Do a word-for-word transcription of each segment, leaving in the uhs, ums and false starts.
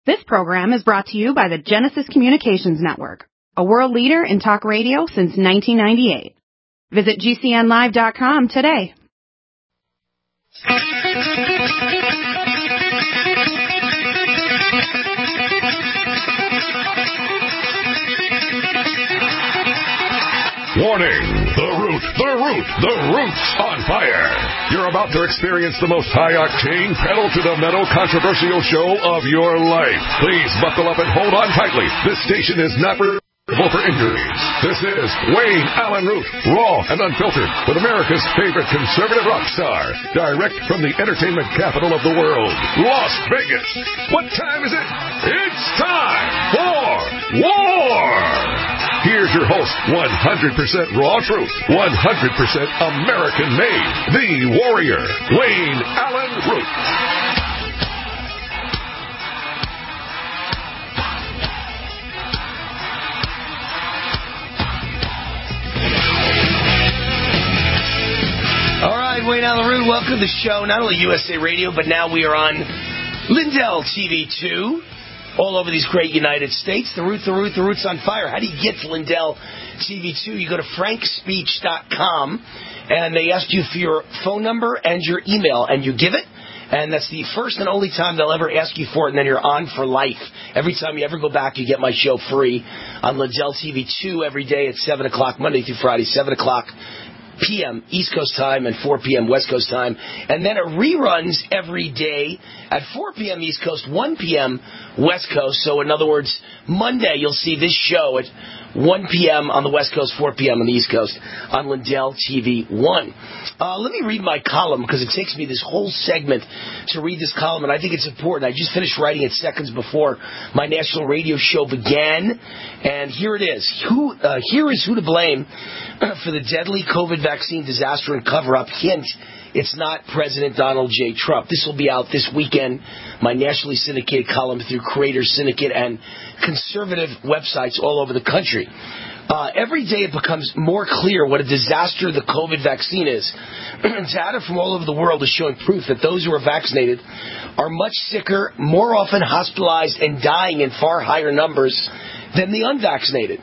This program is brought to you by the Genesis Communications Network, a world leader in talk radio since nineteen ninety-eight. Visit G C N live dot com today. Warning! The Root, the Root, the Root's on fire! You're about to experience the most high-octane, pedal-to-the-metal controversial show of your life. Please buckle up and hold on tightly. This station is not responsible for injuries. This is Wayne Allen Root, raw and unfiltered, with America's favorite conservative rock star, direct from the entertainment capital of the world, Las Vegas. What time is it? It's time for war! Here's your host, one hundred percent raw truth, one hundred percent American-made, the warrior, Wayne Allen Root. All right, Wayne Allen Root, welcome to the show. Not only U S A Radio, but now we are on Lindell T V two. All over these great United States. The Root, the Root, the Root's on fire. How do you get to Lindell T V two? You go to frank speech dot com, and they ask you for your phone number and your email, and you give it. And that's the first and only time they'll ever ask you for it, and then you're on for life. Every time you ever go back, you get my show free on Lindell T V two every day at seven o'clock, Monday through Friday, seven o'clock p m East Coast time and four p m West Coast time. And then it reruns every day at four p m East Coast, one p m West Coast. So in other words, Monday you'll see this show at one p m on the West Coast, four p m on the East Coast on Lindell T V one. Uh, let me read my column because it takes me this whole segment to read this column, and I think it's important. I just finished writing it seconds before my national radio show began, and here it is. Who? Uh, here is who to blame for the deadly COVID vaccine disaster and cover-up. Hint, it's not President Donald J. Trump. This will be out this weekend, my nationally syndicated column through Creator Syndicate and conservative websites all over the country. Uh, every day it becomes more clear what a disaster the COVID vaccine is. Data from all over the world is showing proof that those who are vaccinated are much sicker, more often hospitalized, and dying in far higher numbers than the unvaccinated.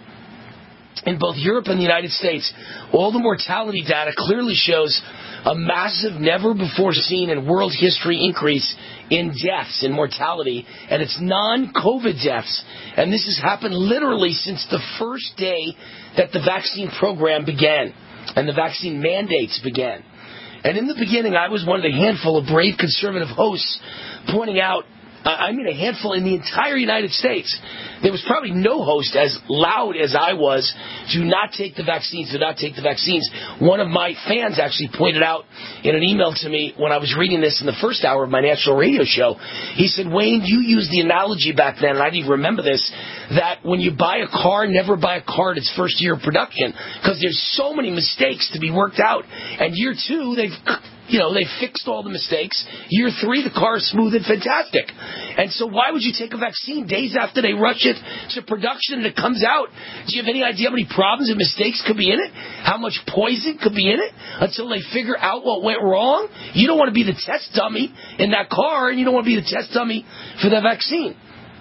In both Europe and the United States, all the mortality data clearly shows a massive, never-before-seen in world history increase in deaths, in mortality, and it's non-COVID deaths. And this has happened literally since the first day that the vaccine program began and the vaccine mandates began. And in the beginning, I was one of the handful of brave conservative hosts pointing out, I mean a handful in the entire United States. There was probably no host as loud as I was, do not take the vaccines, do not take the vaccines. One of my fans actually pointed out in an email to me when I was reading this in the first hour of my national radio show. He said, Wayne, you used the analogy back then, and I didn't remember this, that when you buy a car, never buy a car in its first year of production, because there's so many mistakes to be worked out. And year two, they've... You know, they fixed all the mistakes. Year three, the car is smooth and fantastic. And so why would you take a vaccine days after they rush it to production and it comes out? Do you have any idea how many problems and mistakes could be in it? How much poison could be in it until they figure out what went wrong? You don't want to be the test dummy in that car, and you don't want to be the test dummy for the vaccine.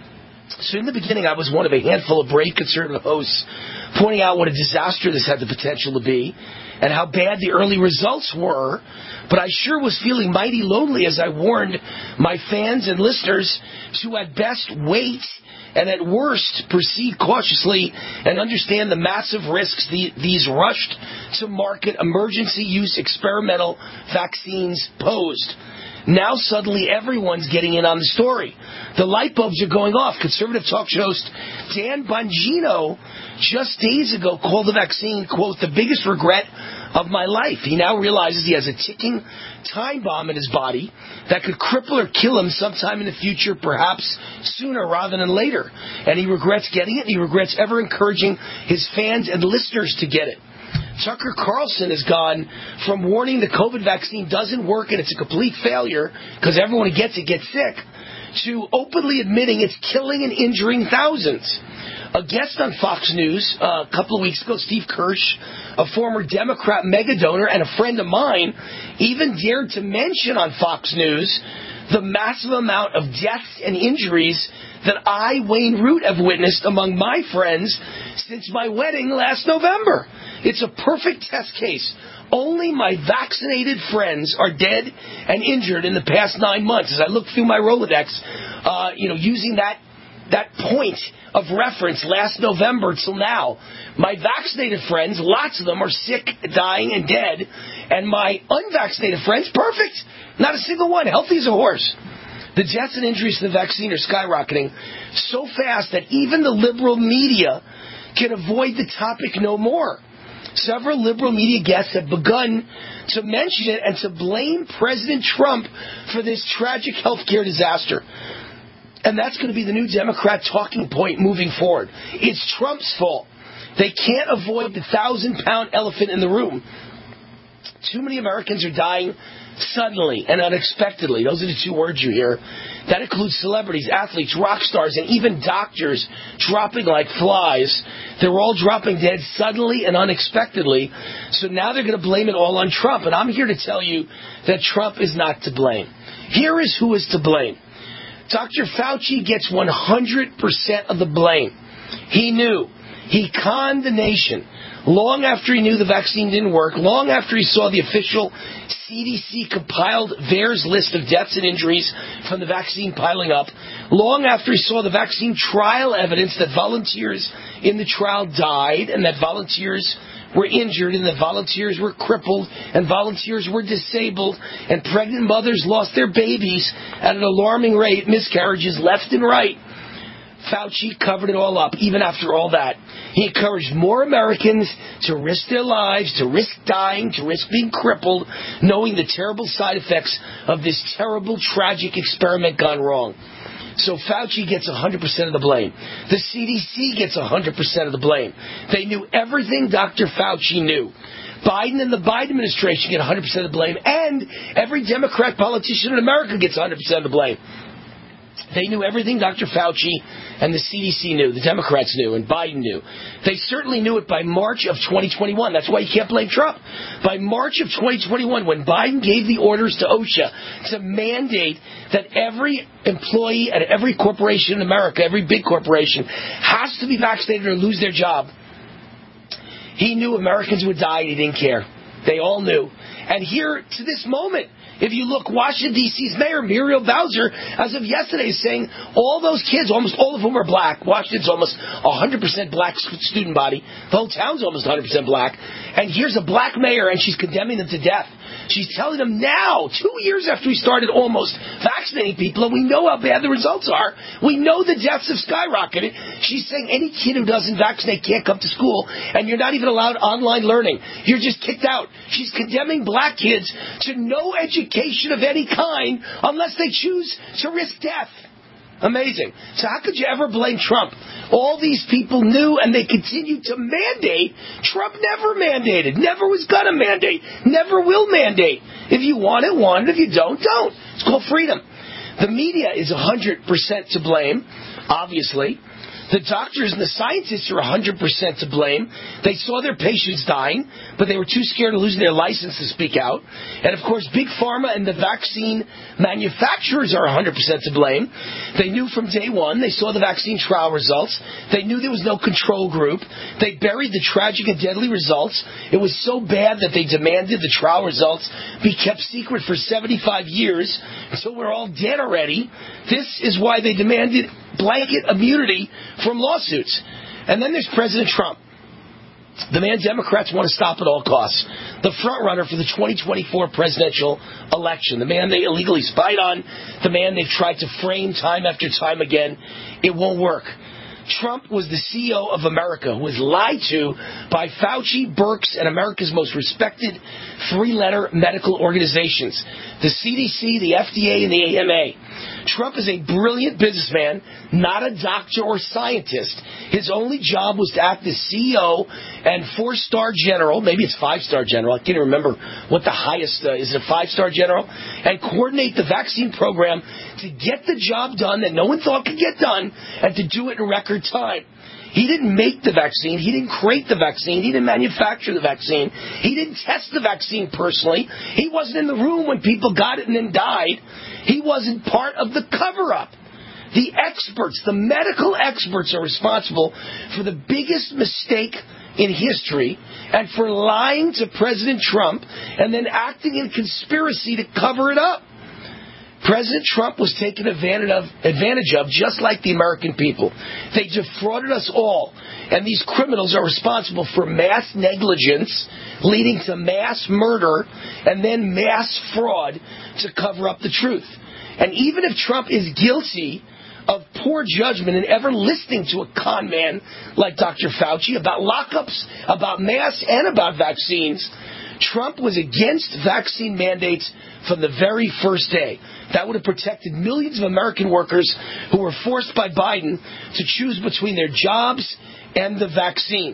So in the beginning, I was one of a handful of brave conservative hosts pointing out what a disaster this had the potential to be and how bad the early results were. But I sure was feeling mighty lonely as I warned my fans and listeners to at best wait and at worst proceed cautiously and understand the massive risks the, these rushed to market emergency use experimental vaccines posed. Now suddenly everyone's getting in on the story. The light bulbs are going off. Conservative talk show host Dan Bongino just days ago called the vaccine, quote, the biggest regret of my life. He now realizes he has a ticking time bomb in his body that could cripple or kill him sometime in the future, perhaps sooner rather than later. And he regrets getting it. And he regrets ever encouraging his fans and listeners to get it. Tucker Carlson has gone from warning the COVID vaccine doesn't work and it's a complete failure because everyone who gets it gets sick, to openly admitting it's killing and injuring thousands. A guest on Fox News uh, a couple of weeks ago, Steve Kirsch, a former Democrat mega donor and a friend of mine, even dared to mention on Fox News the massive amount of deaths and injuries that I, Wayne Root, have witnessed among my friends since my wedding last November. It's a perfect test case. Only my vaccinated friends are dead and injured in the past nine months. As I look through my Rolodex, uh, you know, using that that point of reference last November till now, my vaccinated friends, lots of them are sick, dying, and dead, and my unvaccinated friends, perfect. Not a single one, healthy as a horse. The deaths and injuries to the vaccine are skyrocketing so fast that even the liberal media can avoid the topic no more. Several liberal media guests have begun to mention it and to blame President Trump for this tragic healthcare disaster. And that's going to be the new Democrat talking point moving forward. It's Trump's fault. They can't avoid the thousand-pound elephant in the room. Too many Americans are dying suddenly and unexpectedly. Those are the two words you hear. That includes celebrities, athletes, rock stars, and even doctors dropping like flies. They're all dropping dead suddenly and unexpectedly. So now they're going to blame it all on Trump. And I'm here to tell you that Trump is not to blame. Here is who is to blame. Doctor Fauci gets one hundred percent of the blame. He knew. He conned the nation. Long after he knew the vaccine didn't work, long after he saw the official C D C compiled VAERS list of deaths and injuries from the vaccine piling up, long after he saw the vaccine trial evidence that volunteers in the trial died and that volunteers were injured and that volunteers were crippled and volunteers were disabled and pregnant mothers lost their babies at an alarming rate, miscarriages left and right. Fauci covered it all up, even after all that. He encouraged more Americans to risk their lives, to risk dying, to risk being crippled, knowing the terrible side effects of this terrible, tragic experiment gone wrong. So Fauci gets one hundred percent of the blame. The C D C gets one hundred percent of the blame. They knew everything Doctor Fauci knew. Biden and the Biden administration get one hundred percent of the blame, and every Democrat politician in America gets one hundred percent of the blame. They knew everything Doctor Fauci and the C D C knew, the Democrats knew, and Biden knew. They certainly knew it by March of twenty twenty-one. That's why you can't blame Trump. By March of twenty twenty-one, when Biden gave the orders to OSHA to mandate that every employee at every corporation in America, every big corporation, has to be vaccinated or lose their job, he knew Americans would die and he didn't care. They all knew. And here, to this moment, if you look, Washington, D C's mayor, Muriel Bowser, as of yesterday, is saying all those kids, almost all of whom are black. Washington's almost one hundred percent black student body. The whole town's almost one hundred percent black. And here's a black mayor, and she's condemning them to death. She's telling them now, two years after we started almost vaccinating people, and we know how bad the results are, we know the deaths have skyrocketed. She's saying any kid who doesn't vaccinate can't come to school, and you're not even allowed online learning. You're just kicked out. She's condemning black kids to no education of any kind unless they choose to risk death. Amazing. So how could you ever blame Trump? All these people knew, and they continued to mandate. Trump never mandated, never was going to mandate, never will mandate. If you want it, want it. If you don't, don't. It's called freedom. The media is one hundred percent to blame, obviously. The doctors and the scientists are one hundred percent to blame. They saw their patients dying, but they were too scared of losing their license to speak out. And, of course, Big Pharma and the vaccine manufacturers are one hundred percent to blame. They knew from day one. They saw the vaccine trial results. They knew there was no control group. They buried the tragic and deadly results. It was so bad that they demanded the trial results be kept secret for seventy-five years until we're all dead already. This is why they demanded blanket immunity from lawsuits. And then there's President Trump, the man Democrats want to stop at all costs, the front runner for the twenty twenty-four presidential election, the man they illegally spied on, the man they've tried to frame time after time again. It won't work. Trump was the C E O of America who was lied to by Fauci, Birx, and America's most respected three-letter medical organizations, the C D C, the F D A, and the A M A. Trump is a brilliant businessman, not a doctor or scientist. His only job was to act as C E O and four-star general, maybe it's five-star general, I can't even remember what the highest, uh, is it a five-star general, and coordinate the vaccine program to get the job done that no one thought could get done and to do it in record time. He didn't make the vaccine. He didn't create the vaccine. He didn't manufacture the vaccine. He didn't test the vaccine personally. He wasn't in the room when people got it and then died. He wasn't part of the cover-up. The experts, the medical experts are responsible for the biggest mistake in history and for lying to President Trump and then acting in conspiracy to cover it up. President Trump was taken advantage of, advantage of just like the American people. They defrauded us all. And these criminals are responsible for mass negligence leading to mass murder and then mass fraud to cover up the truth. And even if Trump is guilty of poor judgment and ever listening to a con man like Doctor Fauci about lockups, about masks, and about vaccines, Trump was against vaccine mandates from the very first day. That would have protected millions of American workers who were forced by Biden to choose between their jobs and the vaccine.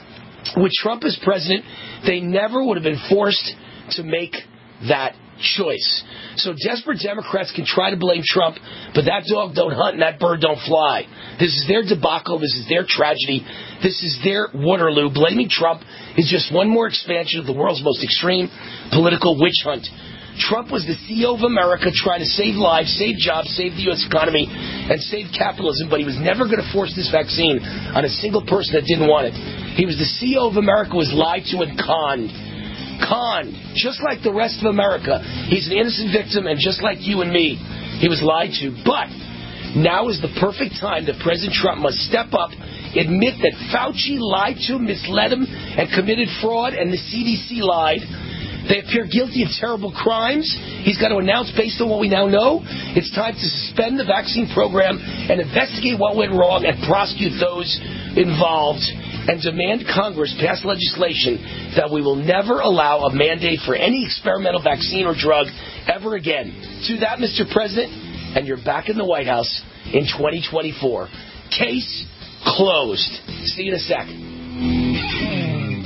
With Trump as president, they never would have been forced to make that choice. So desperate Democrats can try to blame Trump, but that dog don't hunt and that bird don't fly. This is their debacle. This is their tragedy. This is their Waterloo. Blaming Trump is just one more expansion of the world's most extreme political witch hunt. Trump was the C E O of America trying to save lives, save jobs, save the U S economy, and save capitalism, but he was never going to force this vaccine on a single person that didn't want it. He was the C E O of America who was lied to and conned. Conned, just like the rest of America. He's an innocent victim, and just like you and me, he was lied to. But now is the perfect time that President Trump must step up, admit that Fauci lied to him, misled him, and committed fraud, and the C D C lied. They appear guilty of terrible crimes. He's got to announce, based on what we now know, it's time to suspend the vaccine program and investigate what went wrong and prosecute those involved and demand Congress pass legislation that we will never allow a mandate for any experimental vaccine or drug ever again. Do that, Mister President, and you're back in the White House in twenty twenty-four. Case closed. See you in a sec.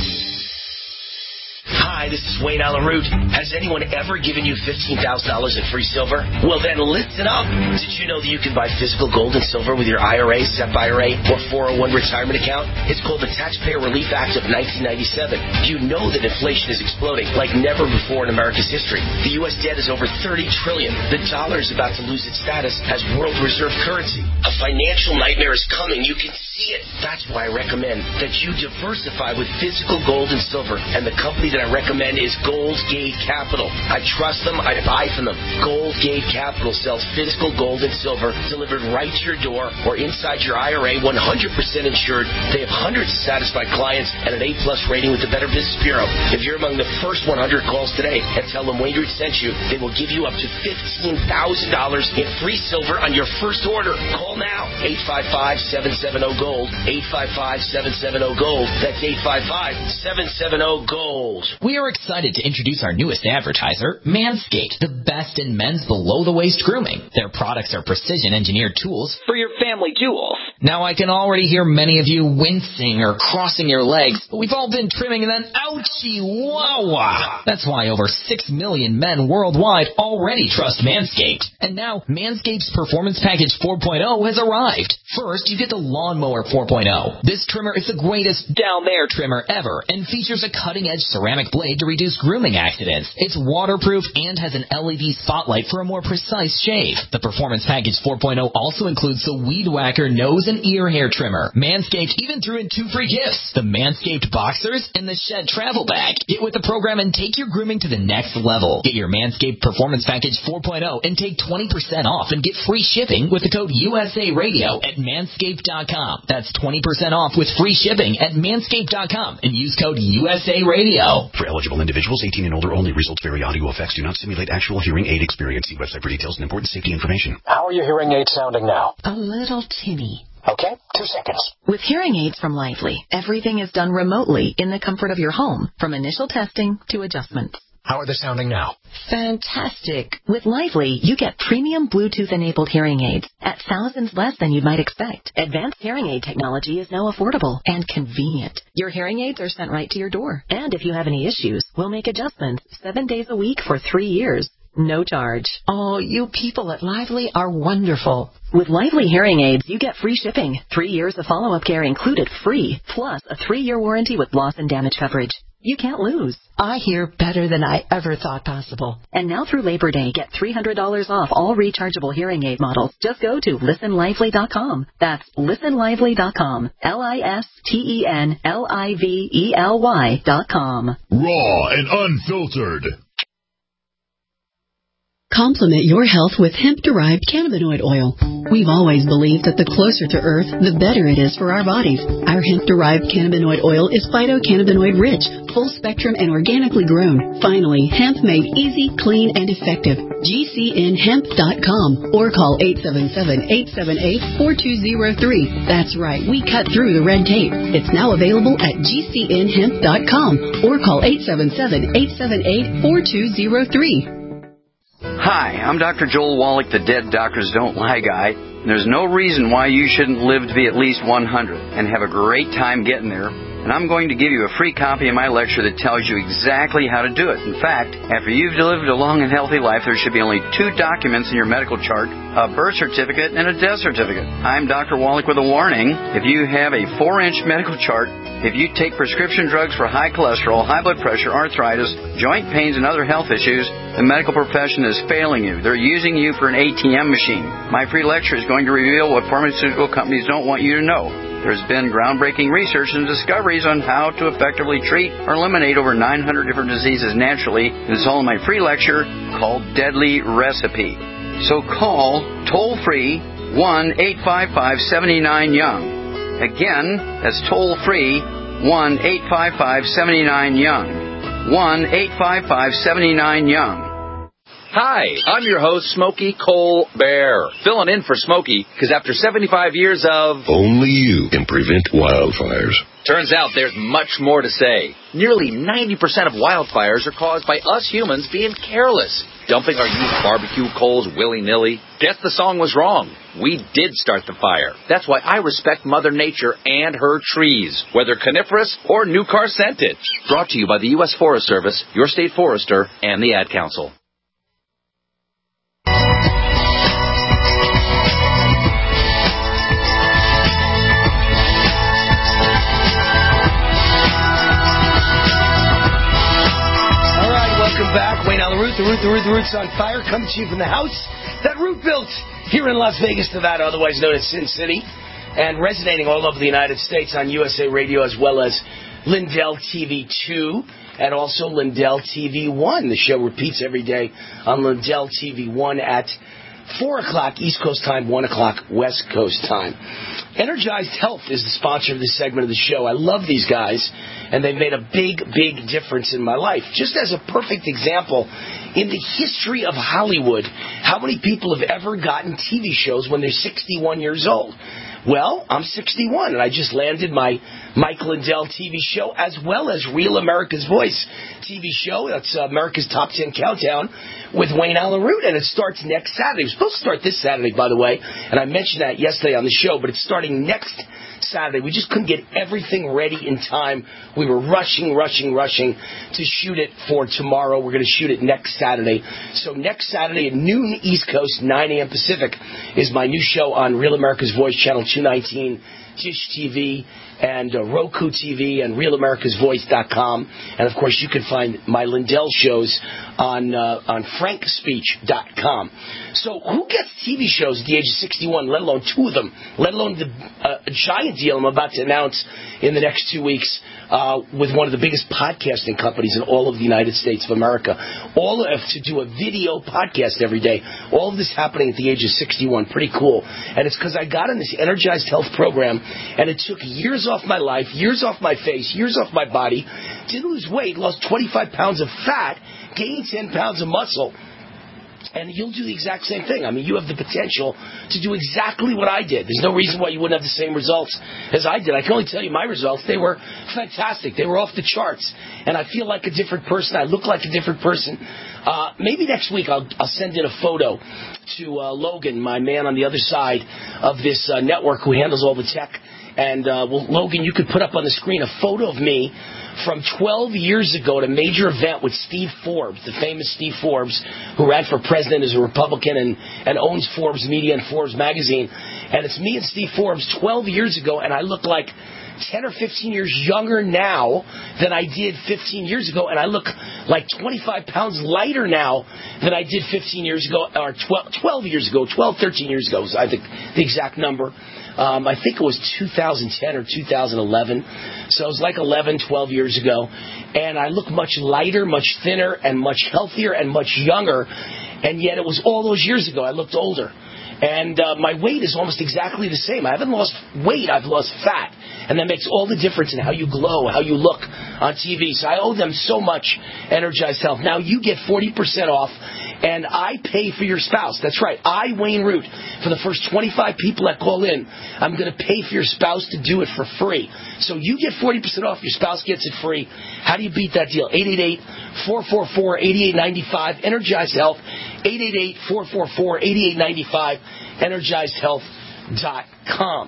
Hi, this is Wayne Allyn Root. Has anyone ever given you fifteen thousand dollars in free silver? Well, then listen up. Did you know that you can buy physical gold and silver with your I R A, S E P I R A, or four oh one retirement account? It's called the Taxpayer Relief Act of nineteen ninety-seven. You know that inflation is exploding like never before in America's history. The U S debt is over thirty trillion dollars. The dollar is about to lose its status as world reserve currency. A financial nightmare is coming. You can see it. That's why I recommend that you diversify with physical gold and silver. And the company that I recommend is Gold Gate Capital. I trust them. I buy from them. Gold Gate Capital sells physical gold and silver delivered right to your door or inside your I R A, one hundred percent insured. They have hundreds of satisfied clients and an A-plus rating with the Better Business Bureau. If you're among the first one hundred calls today and tell them Wayne Root sent you, they will give you up to fifteen thousand dollars in free silver on your first order. Call now. eight five five, seven seven zero, GOLD. eight five five, seven seven zero, GOLD. That's eight five five, seven seven zero, GOLD. We are excited to introduce our newest advertiser, Manscaped, the best in men's below-the-waist grooming. Their products are precision-engineered tools for your family jewels. Now, I can already hear many of you wincing or crossing your legs, but we've all been trimming and then ouchie, wah-wah. That's why over six million men worldwide already trust Manscaped. And now, Manscaped's Performance Package four point oh has arrived. First, you get the Lawnmower four point oh. This trimmer is the greatest down-there trimmer ever and features a cutting-edge ceramic blade to reduce grooming accidents. It's waterproof and has an L E D spotlight for a more precise shave. The Performance Package four point oh also includes the Weed Whacker nose and ear hair trimmer. Manscaped even threw in two free gifts, the Manscaped Boxers and the Shed Travel Bag. Get with the program and take your grooming to the next level. Get your Manscaped Performance Package four point oh and take twenty percent off and get free shipping with the code U S A Radio at manscaped dot com. That's twenty percent off with free shipping at manscaped dot com and use code U S A Radio. For eligible individuals eighteen and older only. Results vary. Audio effects do not simulate actual hearing aid experience. See website for details and important safety information. How are your hearing aids sounding now? A little tinny. Okay, two seconds. With hearing aids from Lively, everything is done remotely in the comfort of your home, from initial testing to adjustments. How are they sounding now? Fantastic. With Lively, you get premium Bluetooth-enabled hearing aids at thousands less than you might expect. Advanced hearing aid technology is now affordable and convenient. Your hearing aids are sent right to your door. And if you have any issues, we'll make adjustments seven days a week for three years. No charge. Oh, you people at Lively are wonderful. With Lively hearing aids, you get free shipping, three years of follow-up care included free, plus a three-year warranty with loss and damage coverage. You can't lose. I hear better than I ever thought possible. And now through Labor Day, get three hundred dollars off all rechargeable hearing aid models. Just go to listen lively dot com. That's listen lively dot com. L I S T E N L I V E L Y dot com. Raw and unfiltered. Complement your health with hemp-derived cannabinoid oil. We've always believed that the closer to Earth, the better it is for our bodies. Our hemp-derived cannabinoid oil is phytocannabinoid-rich, full-spectrum, and organically grown. Finally, hemp made easy, clean, and effective. G C N hemp dot com or call eight seven seven, eight seven eight, four two zero three. That's right, we cut through the red tape. It's now available at G C N hemp dot com or call eight seven seven, eight seven eight, four two zero three. Hi, I'm Doctor Joel Wallach, the Dead Doctors Don't Lie guy. There's no reason why you shouldn't live to be at least one hundred and have a great time getting there. And I'm going to give you a free copy of my lecture that tells you exactly how to do it. In fact, after you've lived a long and healthy life, there should be only two documents in your medical chart, a birth certificate and a death certificate. I'm Doctor Wallach with a warning. If you have a four-inch medical chart, if you take prescription drugs for high cholesterol, high blood pressure, arthritis, joint pains, and other health issues, the medical profession is failing you. They're using you for an A T M machine. My free lecture is going to reveal what pharmaceutical companies don't want you to know. There's been groundbreaking research and discoveries on how to effectively treat or eliminate over nine hundred different diseases naturally. It's all in my free lecture called Deadly Recipe. So call toll-free one eight five five, seven nine, young. Again, that's toll-free one eight five five, seven nine, young. one eight five five, seven nine, young. Hi, I'm your host, Smokey Colbert, filling in for Smokey, because after seventy-five years of... Only you can prevent wildfires. Turns out there's much more to say. Nearly ninety percent of wildfires are caused by us humans being careless, dumping our used barbecue coals willy-nilly. Guess the song was wrong. We did start the fire. That's why I respect Mother Nature and her trees, whether coniferous or new car scented. Brought to you by the U S Forest Service, your state forester, and the Ad Council. Back, Wayne on the Root, the Root, the Root, the Root's on fire, coming to you from the house that Root built here in Las Vegas, Nevada, otherwise known as Sin City, and resonating all over the United States on U S A Radio as well as Lindell T V two and also Lindell T V one. The show repeats every day on Lindell T V one at four o'clock East Coast time, one o'clock West Coast time. Energized Health is the sponsor of this segment of the show. I love these guys, and they've made a big, big difference in my life. Just as a perfect example, in the history of Hollywood, how many people have ever gotten T V shows when they're sixty-one years old? Well, I'm sixty-one, and I just landed my Mike Lindell T V show, as well as Real America's Voice T V show. That's uh, America's Top ten Countdown with Wayne Allen Root, and it starts next Saturday. It was supposed to start this Saturday, by the way, and I mentioned that yesterday on the show, but it's starting next Saturday. We just couldn't get everything ready in time. We were rushing, rushing, rushing to shoot it for tomorrow. We're going to shoot it next Saturday. So next Saturday at noon East Coast, nine a.m. Pacific, is my new show on Real America's Voice, Channel two nineteen, Dish T V, and uh, Roku T V, and real americas voice dot com. And, of course, you can find my Lindell shows on uh, on frank speech dot com. So who gets T V shows at the age of sixty-one, let alone two of them, let alone the uh, giant deal I'm about to announce in the next two weeks uh, with one of the biggest podcasting companies in all of the United States of America. All of to do a video podcast every day. All of this happening at the age of sixty-one. Pretty cool. And it's because I got in this Energized Health program, and it took years off my life, years off my face, years off my body. Didn't lose weight, lost twenty-five pounds of fat, gained ten pounds of muscle. And you'll do the exact same thing. I mean, you have the potential to do exactly what I did. There's no reason why you wouldn't have the same results as I did. I can only tell you my results. They were fantastic. They were off the charts. And I feel like a different person. I look like a different person. Uh, maybe next week I'll, I'll send in a photo to uh, Logan, my man on the other side of this uh, network who handles all the tech. And, uh, well, Logan, you could put up on the screen a photo of me from twelve years ago at a major event with Steve Forbes, the famous Steve Forbes, who ran for president as a Republican and, and owns Forbes Media and Forbes Magazine. And it's me and Steve Forbes twelve years ago, and I look like ten or fifteen years younger now than I did fifteen years ago, and I look like twenty-five pounds lighter now than I did fifteen years ago, or twelve, twelve years ago, twelve, thirteen years ago, was I think the exact number. Um, I think it was two thousand ten or two thousand eleven, so it was like eleven, twelve years ago, and I look much lighter, much thinner, and much healthier, and much younger, and yet it was all those years ago I looked older. And uh, my weight is almost exactly the same. I haven't lost weight, I've lost fat. And that makes all the difference in how you glow, how you look on T V. So I owe them so much, Energized Health. Now you get forty percent off, and I pay for your spouse. That's right. I, Wayne Root, for the first twenty-five people that call in, I'm going to pay for your spouse to do it for free. So you get forty percent off, your spouse gets it free. How do you beat that deal? eight eight eight, four four four, eight eight nine five, Energized Health, eight eight eight, four four four, eight eight nine five, energized health dot com.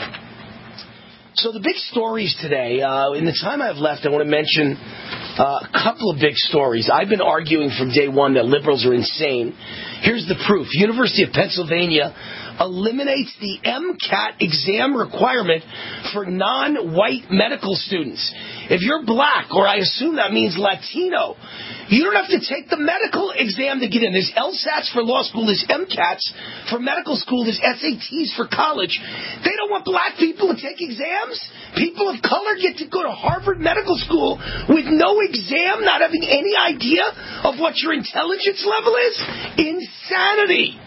So the big stories today, uh, in the time I have left, I want to mention uh, a couple of big stories. I've been arguing from day one that liberals are insane. Here's the proof. University of Pennsylvania eliminates the MCAT exam requirement for non-white medical students. If you're black, or I assume that means Latino, you don't have to take the medical exam to get in. There's LSATs for law school, there's MCATs for medical school, there's S A Ts for college. They don't want black people to take exams. People of color get to go to Harvard Medical School with no exam, not having any idea of what your intelligence level is. Insanity.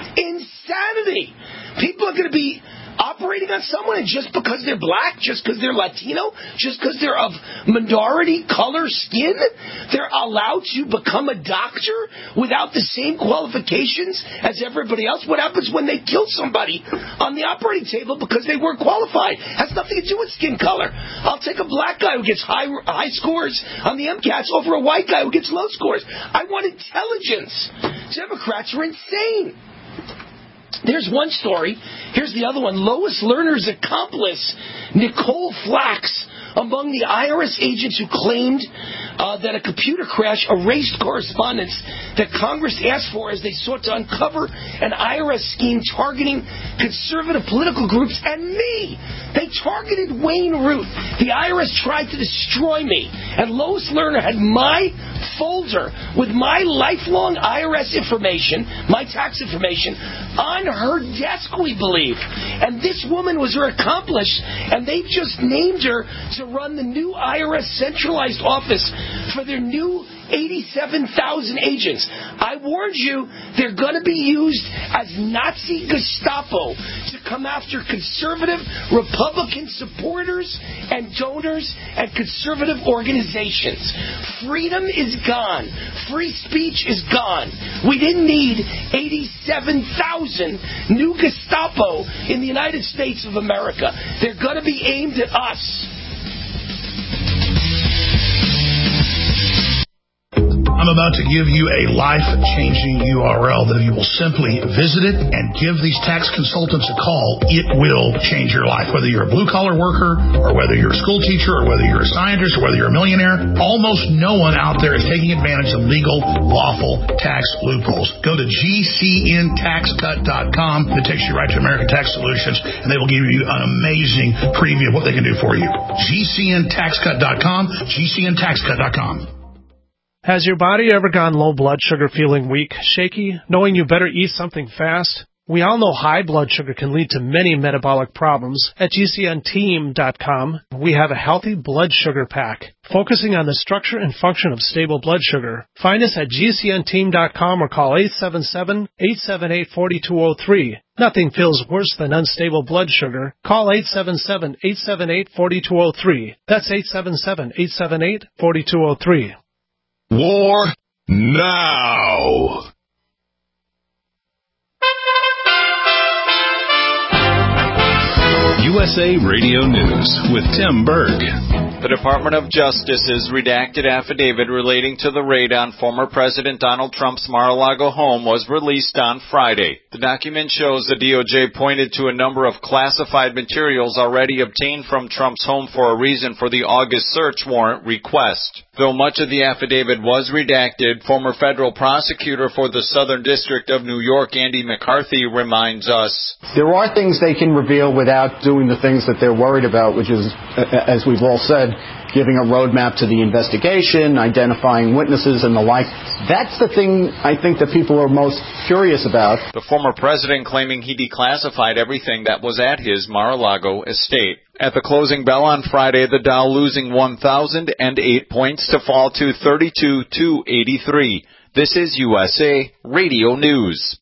Insanity. People are going to be operating on someone, and just because they're black, just because they're Latino, just because they're of minority color skin, they're allowed to become a doctor without the same qualifications as everybody else. What happens when they kill somebody on the operating table because they weren't qualified? Has nothing to do with skin color. I'll take a black guy who gets high high scores on the MCATs over a white guy who gets low scores. I want intelligence. Democrats are insane. There's one story. Here's the other one. Lois Lerner's accomplice, Nicole Flax, among the I R S agents who claimed uh, that a computer crash erased correspondence that Congress asked for as they sought to uncover an I R S scheme targeting conservative political groups and me. They targeted Wayne Root. The I R S tried to destroy me. And Lois Lerner had my folder with my lifelong I R S information, my tax information, on her desk, we believe. And this woman was her accomplice, and they just named her to run the new I R S centralized office for their new eighty-seven thousand agents. I warned you, they're going to be used as Nazi Gestapo to come after conservative Republican supporters and donors and conservative organizations. Freedom is gone. Free speech is gone. We didn't need eighty-seven thousand new Gestapo in the United States of America. They're going to be aimed at us. I'm about to give you a life-changing U R L that if you will simply visit it and give these tax consultants a call, it will change your life. Whether you're a blue-collar worker, or whether you're a school teacher, or whether you're a scientist, or whether you're a millionaire, almost no one out there is taking advantage of legal, lawful tax loopholes. Go to G C N tax cut dot com. It takes you right to American Tax Solutions, and they will give you an amazing preview of what they can do for you. G C N tax cut dot com, G C N tax cut dot com. Has your body ever gone low blood sugar, feeling weak, shaky, knowing you better eat something fast? We all know high blood sugar can lead to many metabolic problems. At G C N team dot com, we have a healthy blood sugar pack, focusing on the structure and function of stable blood sugar. Find us at G C N team dot com or call eight seven seven, eight seven eight, four two zero three. Nothing feels worse than unstable blood sugar. Call eight seven seven, eight seven eight, four two zero three. That's eight seven seven, eight seven eight, four two zero three. War now. U S A Radio News with Tim Berg. The Department of Justice's redacted affidavit relating to the raid on former President Donald Trump's Mar-a-Lago home was released on Friday. The document shows the D O J pointed to a number of classified materials already obtained from Trump's home for a reason for the August search warrant request. Though much of the affidavit was redacted, former federal prosecutor for the Southern District of New York, Andy McCarthy, reminds us, there are things they can reveal without doing the things that they're worried about, which is, as we've all said, giving a roadmap to the investigation, identifying witnesses and the like. That's the thing I think that people are most curious about. The former president claiming he declassified everything that was at his Mar-a-Lago estate. At the closing bell on Friday, the Dow losing one thousand eight points to fall to thirty-two thousand two hundred eighty-three. This is U S A Radio News.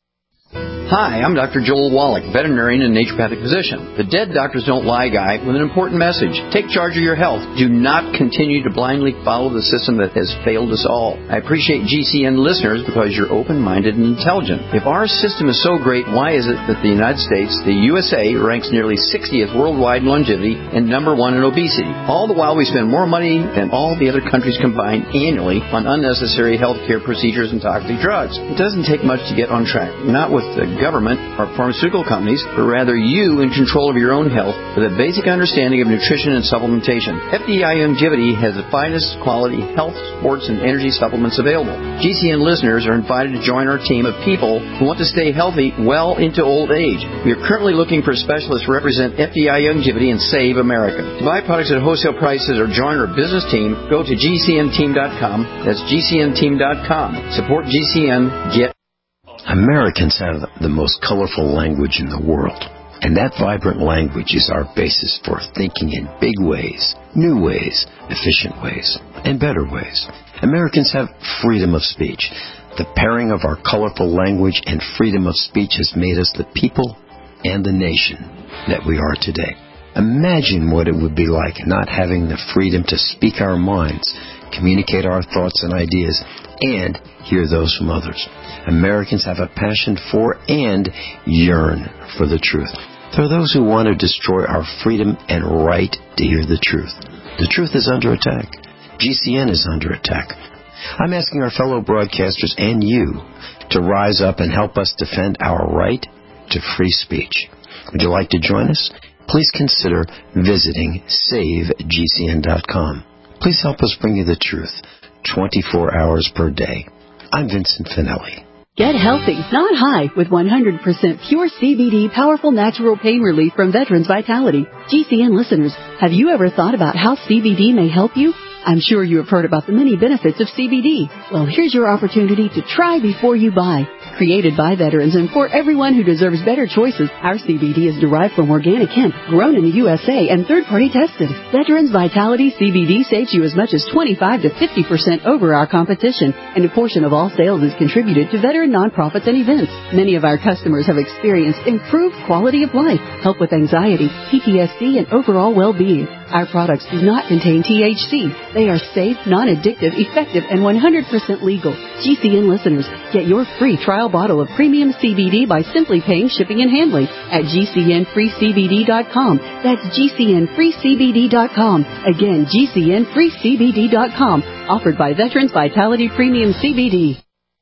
Hi, I'm Doctor Joel Wallach, veterinarian and naturopathic physician, the Dead Doctors Don't Lie guy with an important message. Take charge of your health. Do not continue to blindly follow the system that has failed us all. I appreciate G C N listeners because you're open-minded and intelligent. If our system is so great, why is it that the United States, the U S A, ranks nearly sixtieth worldwide in longevity and number one in obesity? All the while we spend more money than all the other countries combined annually on unnecessary healthcare procedures and toxic drugs. It doesn't take much to get on track. Not with the government or pharmaceutical companies, but rather you in control of your own health with a basic understanding of nutrition and supplementation. F D I Longevity has the finest quality health, sports, and energy supplements available. G C N listeners are invited to join our team of people who want to stay healthy well into old age. We are currently looking for specialists to represent F D I Longevity and Save America. To buy products at wholesale prices or join our business team, go to G C N team dot com. That's G C N team dot com. Support G C N. Get Americans have the most colorful language in the world, and that vibrant language is our basis for thinking in big ways, new ways, efficient ways, and better ways. Americans have freedom of speech. The pairing of our colorful language and freedom of speech has made us the people and the nation that we are today. Imagine what it would be like not having the freedom to speak our minds, communicate our thoughts and ideas, and hear those from others. Americans have a passion for and yearn for the truth. There are those who want to destroy our freedom and right to hear the truth. The truth is under attack. G C N is under attack. I'm asking our fellow broadcasters and you to rise up and help us defend our right to free speech. Would you like to join us? Please consider visiting save G C N dot com. Please help us bring you the truth twenty-four hours per day. I'm Vincent Finelli. Get healthy, not high, with one hundred percent pure C B D powerful natural pain relief from Veterans Vitality. G C N listeners, have you ever thought about how C B D may help you? I'm sure you have heard about the many benefits of C B D. Well, here's your opportunity to try before you buy. Created by veterans and for everyone who deserves better choices, our C B D is derived from organic hemp, grown in the U S A, and third-party tested. Veterans Vitality C B D saves you as much as twenty-five to fifty percent over our competition, and a portion of all sales is contributed to veteran nonprofits and events. Many of our customers have experienced improved quality of life, help with anxiety, P T S D, and overall well-being. Our products do not contain T H C. They are safe, non-addictive, effective, and one hundred percent legal. G C N listeners, get your free trial bottle of premium C B D by simply paying shipping and handling at G C N free C B D dot com. That's G C N free C B D dot com. Again, G C N free C B D dot com. Offered by Veterans Vitality Premium C B D.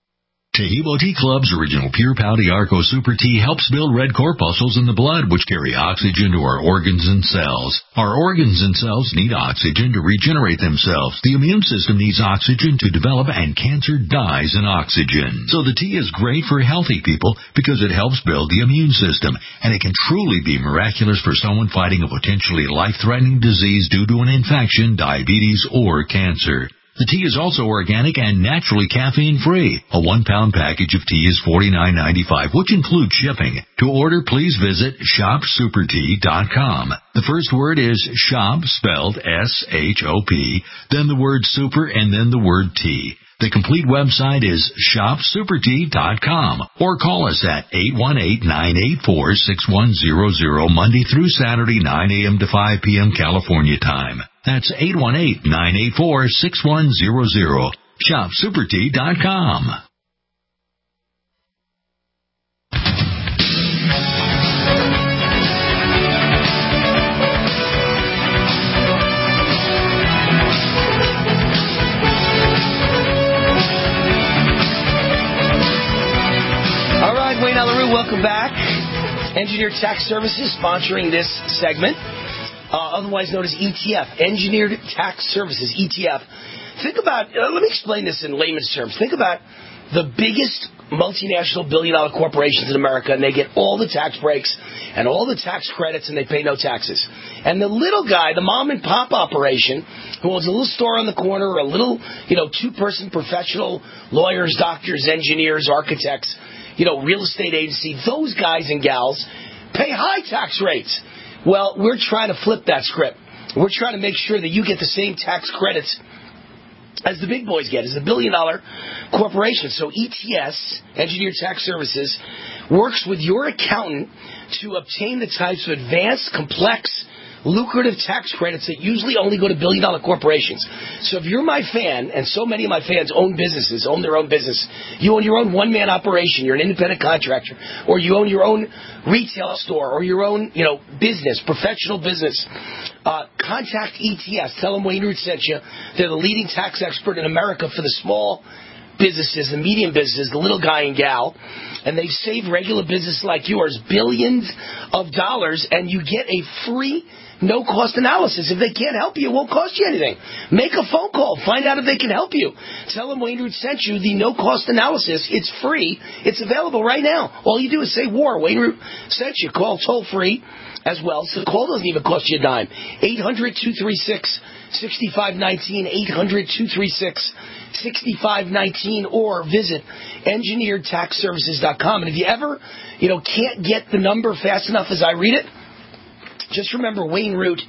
Tahibo Tea Club's original Pure Pau D'Arco Super Tea helps build red corpuscles in the blood, which carry oxygen to our organs and cells. Our organs and cells need oxygen to regenerate themselves. The immune system needs oxygen to develop, and cancer dies in oxygen. So the tea is great for healthy people because it helps build the immune system, and it can truly be miraculous for someone fighting a potentially life-threatening disease due to an infection, diabetes, or cancer. The tea is also organic and naturally caffeine-free. A one-pound package of tea is forty-nine ninety-five, which includes shipping. To order, please visit shop super tea dot com. The first word is shop, spelled S H O P, then the word super, and then the word tea. The complete website is shop super tea dot com, or call us at eight one eight, nine eight four, six one zero zero Monday through Saturday, nine a.m. to five p.m. California time. That's eight one eight, nine eight four, six one zero zero. shop super tea dot com. Engineered Tax Services sponsoring this segment, uh, otherwise known as E T F, Engineered Tax Services, E T F. Think about, uh, let me explain this in layman's terms. Think about the biggest multinational billion-dollar corporations in America, and they get all the tax breaks and all the tax credits, and they pay no taxes. And the little guy, the mom-and-pop operation, who owns a little store on the corner or a little, you know, two-person professional, lawyers, doctors, engineers, architects, you know, real estate agency, those guys and gals pay high tax rates. Well, we're trying to flip that script. We're trying to make sure that you get the same tax credits as the big boys get, as a billion-dollar corporation. So E T S, Engineered Tax Services, works with your accountant to obtain the types of advanced, complex, lucrative tax credits that usually only go to billion-dollar corporations. So if you're my fan, and so many of my fans own businesses, own their own business, you own your own one-man operation, you're an independent contractor, or you own your own retail store, or your own, you know, business, professional business, uh, contact E T S. Tell them Wayne Root sent you. They're the leading tax expert in America for the small businesses, the medium businesses, the little guy and gal, and they've saved regular businesses like yours billions of dollars, and you get a free no-cost analysis. If they can't help you, it won't cost you anything. Make a phone call. Find out if they can help you. Tell them Wayne Root sent you the no-cost analysis. It's free. It's available right now. All you do is say war. Wayne Root sent you. Call toll-free as well. So the call doesn't even cost you a dime. eight hundred, two three six, six five one nine, eight hundred, two three six, six five one nine, or visit engineered tax services dot com. And if you ever, you know, can't get the number fast enough as I read it, just remember Wayne Root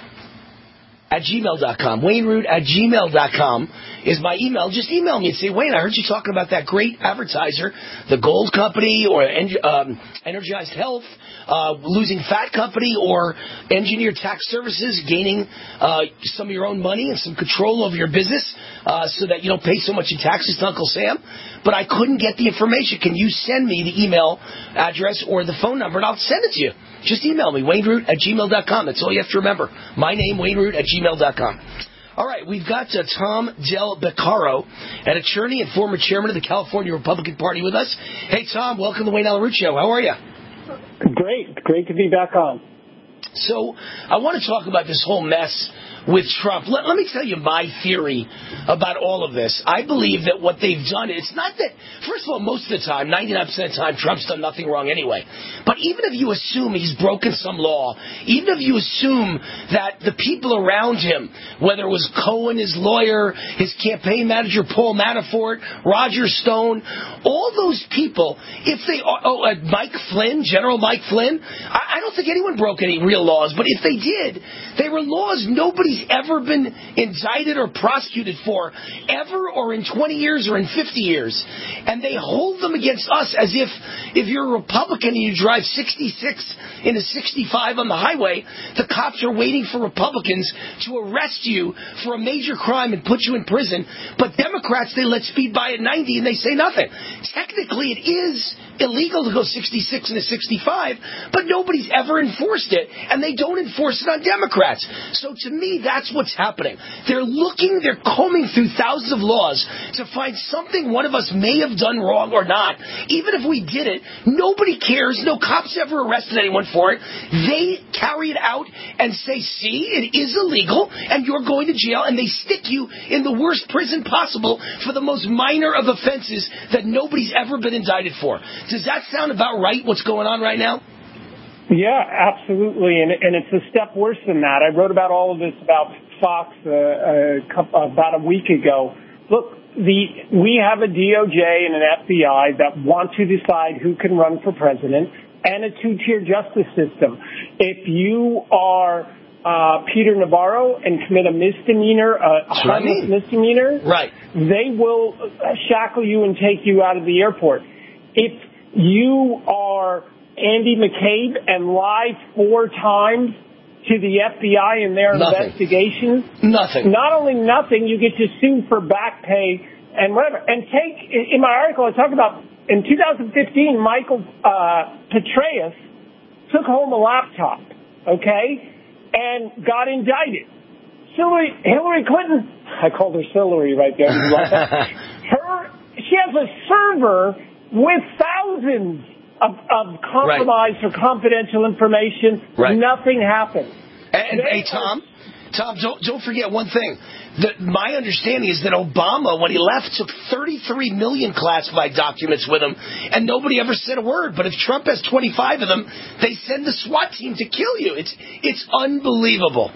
at gmail dot com. Wayne Root at gmail dot com is my email. Just email me and say, Wayne, I heard you talking about that great advertiser, the Gold Company or um, Energized Health, uh, Losing Fat Company, or Engineered Tax Services, gaining uh, some of your own money and some control over your business uh, so that you don't pay so much in taxes to Uncle Sam. But I couldn't get the information. Can you send me the email address or the phone number, and I'll send it to you. Just email me, Wayne Root at gmail dot com. That's all you have to remember. My name, Wayne Root at gmail dot com. All right, we've got uh, Tom Del Beccaro, an attorney and former chairman of the California Republican Party with us. Hey, Tom, welcome to the Wayne Allyn Root Show. How are you? Great. Great to be back on. So I want to talk about this whole mess with Trump. Let, let me tell you my theory about all of this. I believe that what they've done, it's not that, first of all, most of the time, ninety-nine percent of the time, Trump's done nothing wrong anyway. But even if you assume he's broken some law, even if you assume that the people around him, whether it was Cohen, his lawyer, his campaign manager, Paul Manafort, Roger Stone, all those people, if they are, oh, uh, Mike Flynn, General Mike Flynn, I, I don't think anyone broke any real laws, but if they did, they were laws nobody's ever been indicted or prosecuted for, ever, or in twenty years or in fifty years. And they hold them against us as if, if you're a Republican and you drive sixty-six into sixty-five on the highway, the cops are waiting for Republicans to arrest you for a major crime and put you in prison. But Democrats, they let speed by at ninety and they say nothing. Technically, it is illegal to go sixty-six into sixty-five, but nobody's ever enforced it, and they don't enforce it on Democrats. So to me, that's what's happening. They're looking, they're combing through thousands of laws to find something one of us may have done wrong or not. Even if we did it, nobody cares. No cops ever arrested anyone for it. They carry it out and say, see, it is illegal, and you're going to jail, and they stick you in the worst prison possible for the most minor of offenses that nobody's ever been indicted for. Does that sound about right, what's going on right now? Yeah, absolutely, and, and it's a step worse than that. I wrote about all of this about Fox uh, a couple, about a week ago. Look, the we have a D O J and an F B I that want to decide who can run for president, and a two-tier justice system. If you are uh, Peter Navarro and commit a misdemeanor, a harmless misdemeanor, right, they will shackle you and take you out of the airport. If you are Andy McCabe and lie four times to the F B I in their nothing. investigations, nothing. Not only nothing, you get to sue for back pay and whatever. And take, in my article, I talk about, in two thousand fifteen, Michael uh, Petraeus took home a laptop, okay, and got indicted. Hillary, Hillary Clinton, I called her Hillary right there. You like that? Her, she has a server with thousands of, of compromised right. or confidential information. Right. Nothing happened. And, and hey, Tom, Tom, don't don't forget one thing. The, my understanding is that Obama, when he left, took thirty-three million classified documents with him, and nobody ever said a word. But if Trump has twenty-five of them, they send the SWAT team to kill you. It's it's unbelievable.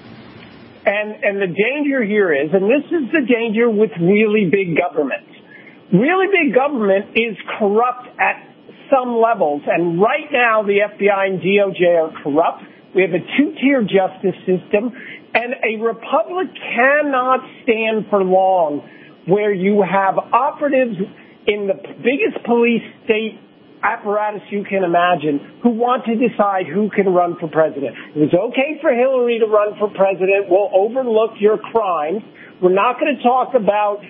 And and the danger here is, and this is the danger with really big government. Really big government is corrupt at some levels, and right now the F B I and D O J are corrupt. We have a two-tier justice system, and a republic cannot stand for long where you have operatives in the biggest police state apparatus you can imagine who want to decide who can run for president. It was okay for Hillary to run for president. We'll overlook your crimes. We're not going to talk about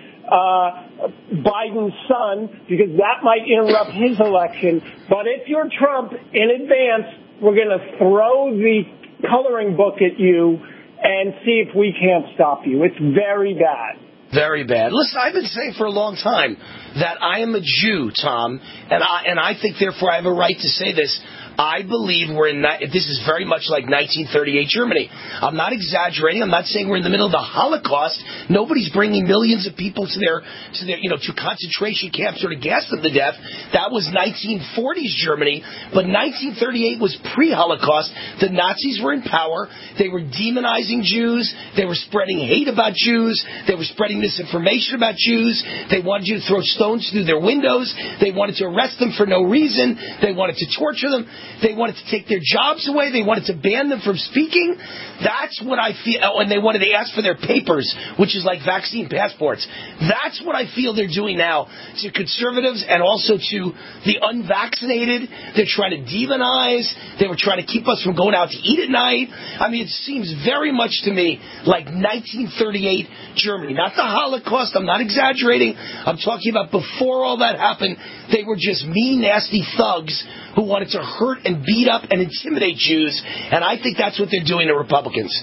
uh Biden's son because that might interrupt his election. But if you're Trump, in advance, we're going to throw the coloring book at you and see if we can't stop you. It's very bad. Very bad. Listen, I've been saying for a long time that I am a Jew, Tom, and I and I think, therefore, I have a right to say this. I believe we're in, this is very much like nineteen thirty-eight Germany. I'm not exaggerating. I'm not saying we're in the middle of the Holocaust. Nobody's bringing millions of people to their, to their, you know, to concentration camps or to gas them to death. That was nineteen forties Germany. But nineteen thirty-eight was pre-Holocaust. The Nazis were in power. They were demonizing Jews. They were spreading hate about Jews. They were spreading misinformation about Jews. They wanted you to throw stones through their windows. They wanted to arrest them for no reason. They wanted to torture them. They wanted to take their jobs away. They wanted to ban them from speaking. That's what I feel. Oh, and they wanted to ask for their papers, which is like vaccine passports. That's what I feel they're doing now to conservatives and also to the unvaccinated. They're trying to demonize. They were trying to keep us from going out to eat at night. I mean, it seems very much to me like nineteen thirty-eight Germany. Not the Holocaust. I'm not exaggerating. I'm talking about before all that happened. They were just mean, nasty thugs who wanted to hurt and beat up and intimidate Jews, and I think that's what they're doing to Republicans.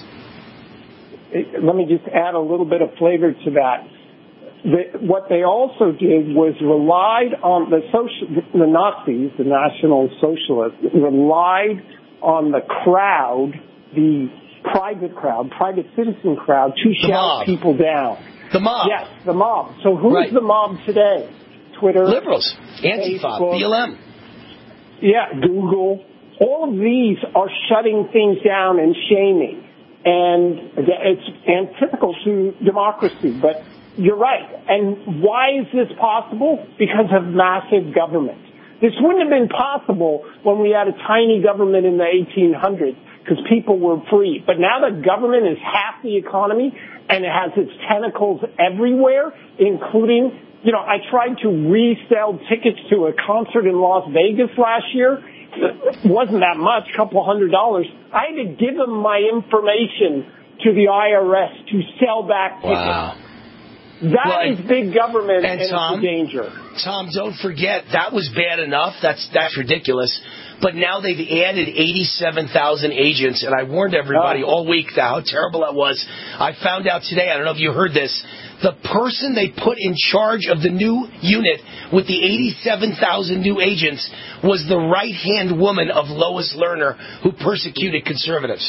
Let me just add a little bit of flavor to that. The, what they also did was relied on the social, the Nazis, the National Socialists, relied on the crowd, the private crowd, private citizen crowd, to the shout mob. people down. The mob. Yes, the mob. So who's right. the mob today? Twitter, liberals, Antifa, Facebook, B L M. Yeah, Google. All of these are shutting things down and shaming. And it's antithetical to democracy. But you're right. And why is this possible? Because of massive government. This wouldn't have been possible when we had a tiny government in the eighteen hundreds because people were free. But now the government is half the economy and it has its tentacles everywhere, including... You know, I tried to resell tickets to a concert in Las Vegas last year. It wasn't that much, a couple hundred dollars. I had to give them my information to the I R S to sell back tickets. Wow. That well, is big government, and, and Tom, it's a danger. Tom, don't forget, that was bad enough. That's that's ridiculous. But now they've added eighty-seven thousand agents, and I warned everybody oh. all week how terrible that was. I found out today, I don't know if you heard this, the person they put in charge of the new unit with the eighty-seven thousand new agents was the right-hand woman of Lois Lerner, who persecuted conservatives.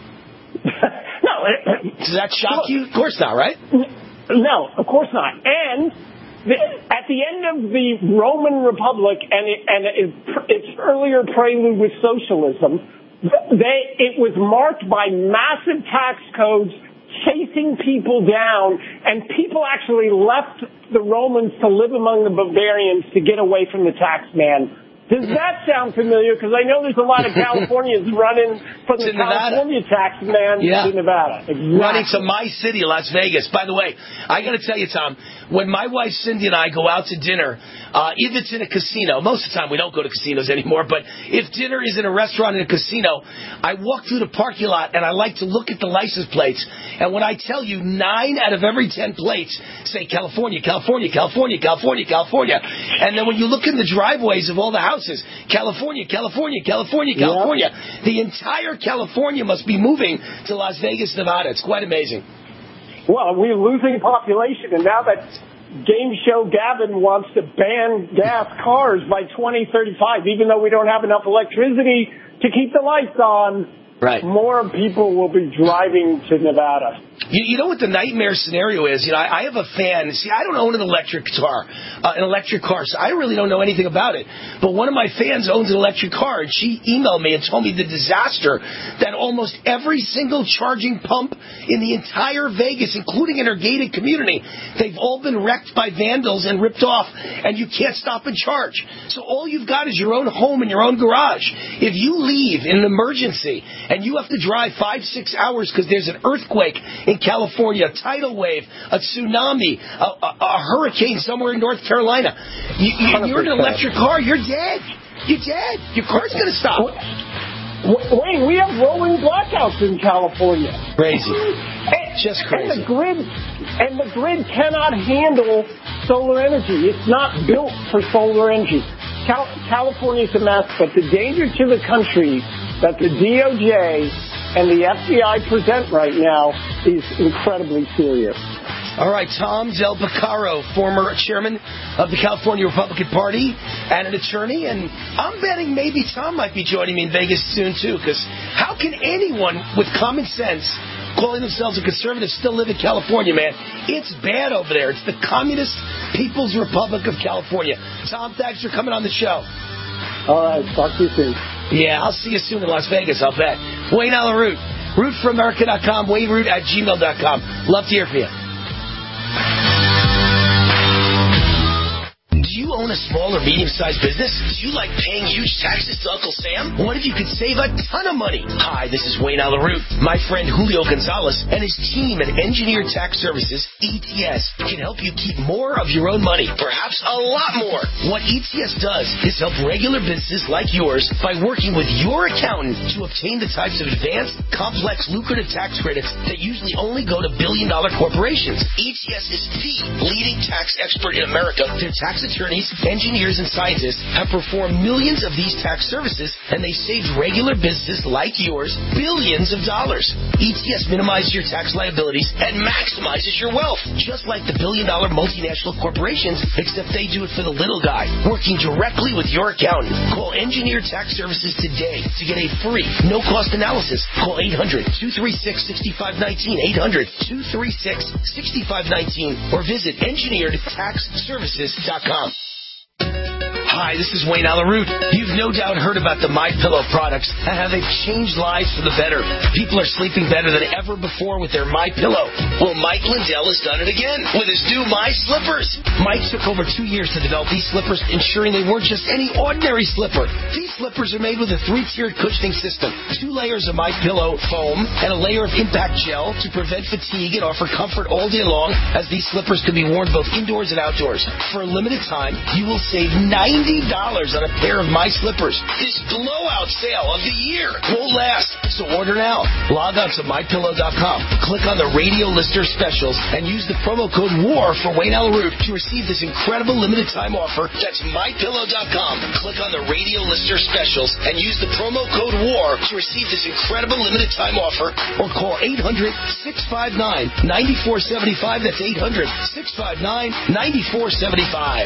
No. Does that shock you? Of course not, right? No, of course not. And the, at the end of the Roman Republic and, it, and it, its earlier prelude with socialism, they, it was marked by massive tax codes, chasing people down, and people actually left the Romans to live among the Bavarians to get away from the tax man. Does that sound familiar? Because I know there's a lot of Californians running from the California tax man yeah. to Nevada. Exactly. Running to my city, Las Vegas. By the way, I got to tell you, Tom, when my wife Cindy and I go out to dinner, uh, if it's in a casino, most of the time we don't go to casinos anymore, but if dinner is in a restaurant in a casino, I walk through the parking lot and I like to look at the license plates. And when I tell you nine out of every ten plates say California, California, California, California, California. And then when you look in the driveways of all the houses, California, California, California, California. Yeah. The entire California must be moving to Las Vegas, Nevada. It's quite amazing. Well, we're losing population, and now that game show Gavin wants to ban gas cars by twenty thirty-five, even though we don't have enough electricity to keep the lights on. Right. More people will be driving to Nevada. You, you know what the nightmare scenario is? You know, I, I have a fan. See, I don't own an electric car, uh, an electric car, so I really don't know anything about it. But one of my fans owns an electric car, and she emailed me and told me the disaster that almost every single charging pump in the entire Vegas, including in her gated community, they've all been wrecked by vandals and ripped off, and you can't stop and charge. So all you've got is your own home and your own garage. If you leave in an emergency and you have to drive five, six hours because there's an earthquake in California, a tidal wave, a tsunami, a, a, a hurricane somewhere in North Carolina, you, you, you're in an electric car, you're dead. You're dead. Your car's going to stop. Wait, we have rolling blackouts in California. Crazy. And, Just crazy. And the grid, and the grid cannot handle solar energy. It's not built for solar energy. Cal- California's a mess, but the danger to the country that the D O J and the F B I present right now is incredibly serious. All right, Tom Del Picaro, former chairman of the California Republican Party and an attorney, and I'm betting maybe Tom might be joining me in Vegas soon, too, because how can anyone with common sense calling themselves a conservative still live in California, man? It's bad over there. It's the Communist People's Republic of California. Tom, thanks for coming on the show. All right, talk to you soon. Yeah, I'll see you soon in Las Vegas, I'll bet. Wayne Allyn Root, root for america dot com, wayne root at gmail dot com. Love to hear from you. Do you own a small or medium-sized business? Do you like paying huge taxes to Uncle Sam? What if you could save a ton of money? Hi, this is Wayne Allyn Root. My friend Julio Gonzalez and his team at Engineered Tax Services, E T S, can help you keep more of your own money, perhaps a lot more. What E T S does is help regular businesses like yours by working with your accountant to obtain the types of advanced, complex, lucrative tax credits that usually only go to billion-dollar corporations. E T S is the leading tax expert in America. Their tax attorneys, engineers, and scientists have performed millions of these tax services, and they saved regular businesses like yours billions of dollars. E T S minimizes your tax liabilities and maximizes your wealth, just like the billion-dollar multinational corporations, except they do it for the little guy, working directly with your accountant. Call Engineered Tax Services today to get a free, no-cost analysis. Call eight hundred, two three six, six five one nine, eight hundred, two three six, six five one nine, or visit engineered tax services dot com. Hi, this is Wayne Allyn Root. You've no doubt heard about the MyPillow products and how they've changed lives for the better. People are sleeping better than ever before with their MyPillow. Well, Mike Lindell has done it again with his new My Slippers. Mike took over two years to develop these slippers, ensuring they weren't just any ordinary slipper. These slippers are made with a three-tiered cushioning system, two layers of MyPillow foam, and a layer of impact gel to prevent fatigue and offer comfort all day long, as these slippers can be worn both indoors and outdoors. For a limited time, you will save ninety dollars on a pair of My Slippers. This blowout sale of the year won't last, so order now. Log on to my pillow dot com, click on the radio lister specials, and use the promo code WAR for Wayne Allyn Root to receive this incredible limited time offer. That's my pillow dot com. Click on the radio lister specials and use the promo code WAR to receive this incredible limited time offer, or call eight hundred, six five nine, nine four seven five. That's eight hundred, six five nine, nine four seven five.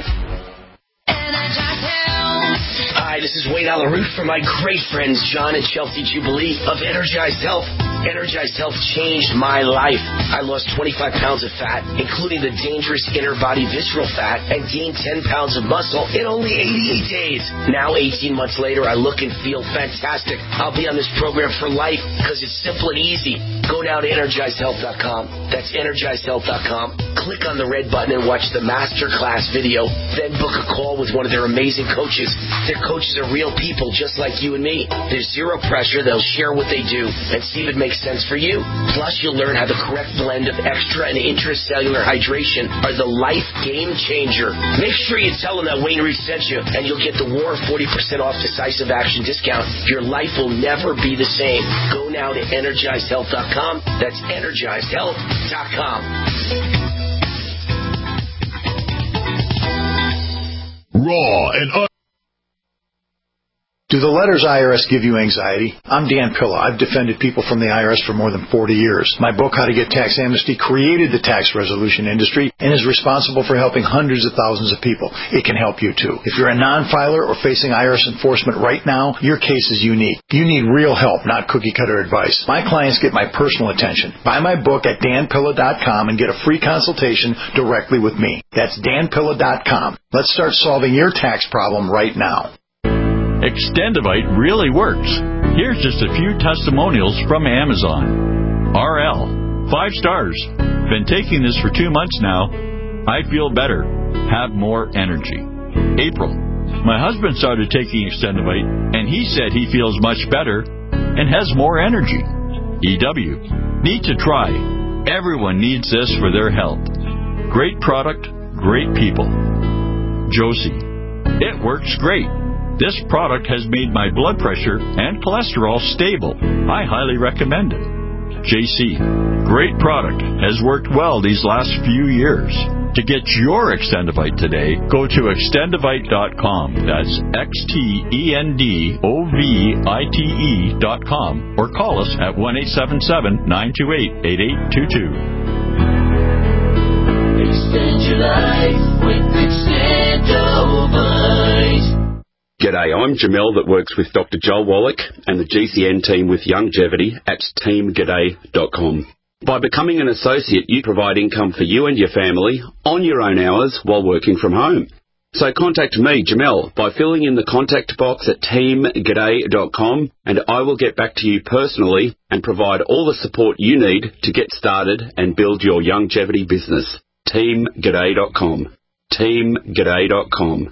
Hi, this is Wayne Allyn Root for my great friends John and Chelsea Jubilee of Energized Health. Energized Health changed my life. I lost twenty-five pounds of fat, including the dangerous inner body visceral fat, and gained ten pounds of muscle in only eighty-eight days. Now, eighteen months later, I look and feel fantastic. I'll be on this program for life because it's simple and easy. Go now to energized health dot com. That's energized health dot com. Click on the red button and watch the masterclass video. Then book a call with one of their amazing coaches. Their coaches are real people just like you and me. There's zero pressure. They'll share what they do and see if it makes sense for you. Plus, you'll learn how the correct blend of extra and intracellular hydration are the life game changer. Make sure you tell them that Wayne Root sent you, and you'll get the War forty percent off decisive action discount. Your life will never be the same. Go now to energized health dot com. That's energized health dot com. Raw and un- Do the letters I R S give you anxiety? I'm Dan Pilla. I've defended people from the I R S for more than forty years. My book, How to Get Tax Amnesty, created the tax resolution industry and is responsible for helping hundreds of thousands of people. It can help you too. If you're a non-filer or facing I R S enforcement right now, your case is unique. You need real help, not cookie-cutter advice. My clients get my personal attention. Buy my book at dan pilla dot com and get a free consultation directly with me. That's dan pilla dot com. Let's start solving your tax problem right now. Extendivite really works. Here's just a few testimonials from Amazon. R L, five stars. Been taking this for two months now. I feel better. Have more energy. April, my husband started taking Extendivite, and he said he feels much better and has more energy. E W, need to try. Everyone needs this for their health. Great product, great people. Josie, it works great. This product has made my blood pressure and cholesterol stable. I highly recommend it. J C, great product. Has worked well these last few years. To get your Extendivite today, go to extendivite dot com. That's X T E N D O V I T E dot com. Or call us at one eight seven seven, nine two eight, eight eight two two. Extend your life with Extendivite. G'day, I'm Jamel that works with Doctor Joel Wallach and the G C N team with Longevity at team g'day dot com. By becoming an associate, you provide income for you and your family on your own hours while working from home. So contact me, Jamel, by filling in the contact box at team g'day dot com, and I will get back to you personally and provide all the support you need to get started and build your longevity business. team g'day dot com. team g'day dot com.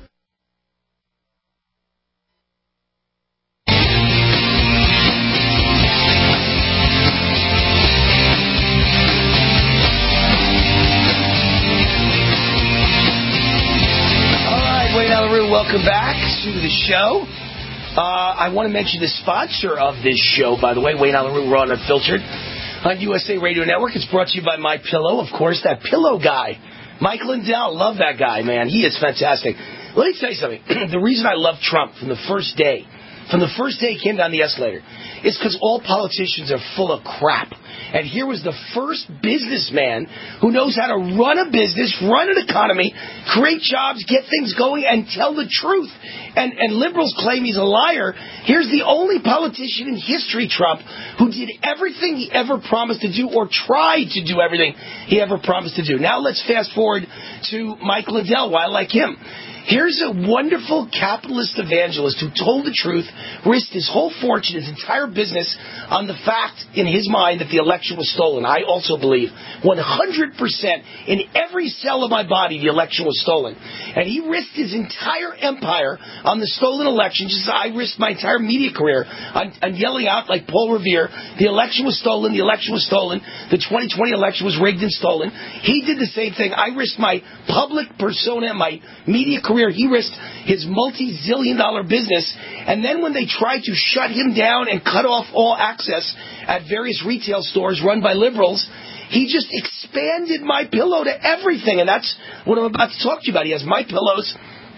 Welcome back to the show. Uh, I want to mention the sponsor of this show, by the way, Wayne Allen Root, Raw and Unfiltered, on U S A Radio Network. It's brought to you by My Pillow, of course, that pillow guy. Mike Lindell, love that guy, man. He is fantastic. Let me tell you something. The reason I love Trump from the first day, from the first day he came down the escalator, is because all politicians are full of crap. And here was the first businessman who knows how to run a business, run an economy, create jobs, get things going, and tell the truth. And, and liberals claim he's a liar. Here's the only politician in history, Trump, who did everything he ever promised to do or tried to do everything he ever promised to do. Now let's fast forward to Mike Lindell, why I like him. Here's a wonderful capitalist evangelist who told the truth, risked his whole fortune, his entire business, on the fact, in his mind, that the election was stolen. I also believe one hundred percent in every cell of my body the election was stolen. And he risked his entire empire on the stolen election, just as I risked my entire media career on, on yelling out like Paul Revere, the election was stolen, the election was stolen, the twenty twenty election was rigged and stolen. He did the same thing. I risked my public persona, my media career. He risked his multi-zillion dollar business, and then when they tried to shut him down and cut off all access at various retail stores run by liberals, he just expanded My Pillow to everything, and that's what I'm about to talk to you about. He has My Pillows,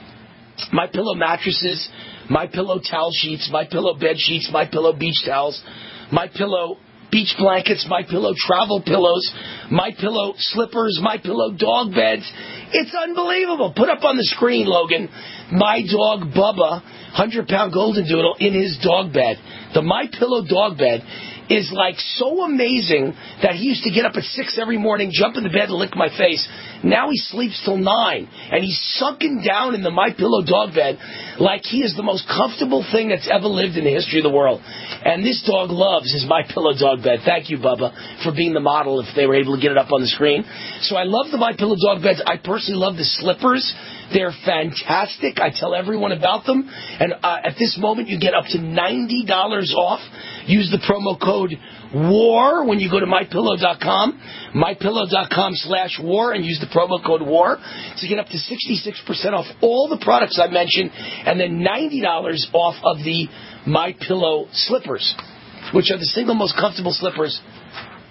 My Pillow mattresses, My Pillow towel sheets, My Pillow bed sheets, My Pillow beach towels, My Pillow beach blankets, My Pillow travel pillows, My Pillow slippers, My Pillow dog beds. It's unbelievable. Put up on the screen, Logan, my dog Bubba, one hundred pound golden doodle in his dog bed. The My Pillow dog bed is like so amazing that he used to get up at six every morning, jump in the bed and lick my face. Now he sleeps till nine, and he's sunken down in the My Pillow dog bed like he is the most comfortable thing that's ever lived in the history of the world. And this dog loves his My Pillow dog bed. Thank you, Bubba, for being the model if they were able to get it up on the screen. So I love the My Pillow dog beds. I personally love the slippers. They're fantastic. I tell everyone about them. And uh, at this moment, you get up to ninety dollars off. Use the promo code WAR when you go to my pillow dot com, my pillow dot com slash war, and use the promo code WAR to get up to sixty-six percent off all the products I mentioned, and then ninety dollars off of the My Pillow slippers, which are the single most comfortable slippers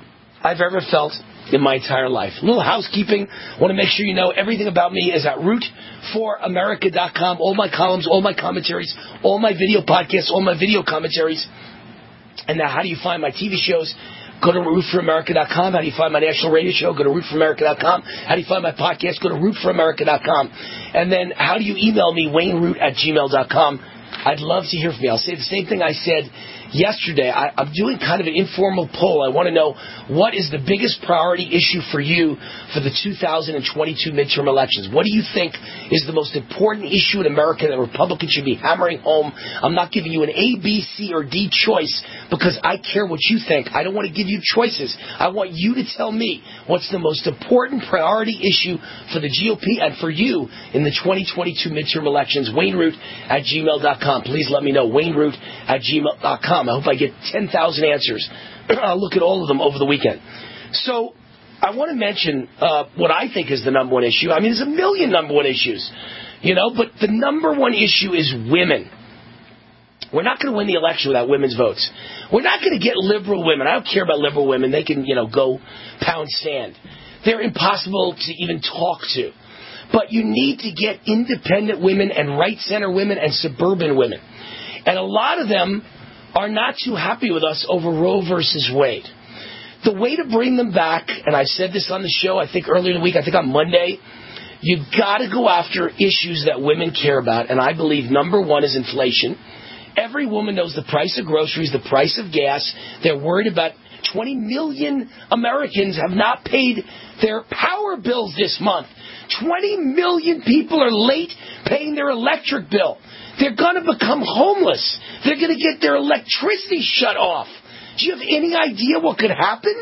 I've ever felt in my entire life. A little housekeeping. I want to make sure you know everything about me is at root for america dot com. All my columns, all my commentaries, all my video podcasts, all my video commentaries. And now how do you find my T V shows? Go to root for america dot com. How do you find my national radio show? Go to root for america dot com. How do you find my podcast? Go to root for america dot com. And then how do you email me? wayne root at gmail dot com. I'd love to hear from you. I'll say the same thing I said yesterday. I, I'm doing kind of an informal poll. I want to know what is the biggest priority issue for you for the two thousand twenty-two midterm elections. What do you think is the most important issue in America that Republicans should be hammering home? I'm not giving you an A, B, C, or D choice because I care what you think. I don't want to give you choices. I want you to tell me what's the most important priority issue for the G O P and for you in the twenty twenty-two midterm elections. Wayne Root at gmail dot com. Please let me know. Wayne Root at gmail dot com. I hope I get ten thousand answers. I'll look at all of them over the weekend. So I want to mention uh, what I think is the number one issue. I mean, there's a million number one issues, you know, but the number one issue is women. We're not going to win the election without women's votes. We're not going to get liberal women. I don't care about liberal women. They can, you know, go pound sand. They're impossible to even talk to. But you need to get independent women and right-center women and suburban women. And a lot of them are not too happy with us over Roe versus Wade. The way to bring them back, and I said this on the show, I think earlier in the week, I think on Monday, you've got to go after issues that women care about, and I believe number one is inflation. Every woman knows the price of groceries, the price of gas. They're worried about twenty million Americans have not paid their power bills this month. twenty million people are late paying their electric bill. They're going to become homeless. They're going to get their electricity shut off. Do you have any idea what could happen?